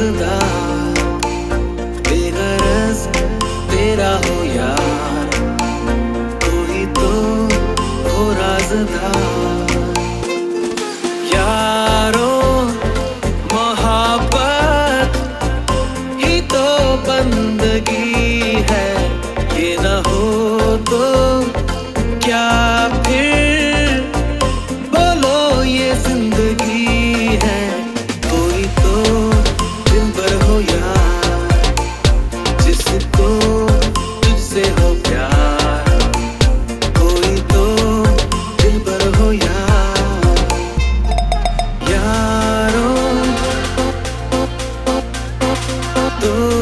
राज़दार, बेगरज तेरा हो यार, कोई तो हो राज़दार। यारो मोहब्बत ही तो बंदगी है, ये ना हो तो क्या फिर बोलो ये जिंदगी है। कोई तो दिलबर हो यार, जिसको तुझसे हो प्यार, कोई तो दिलबर हो यार। यारों तो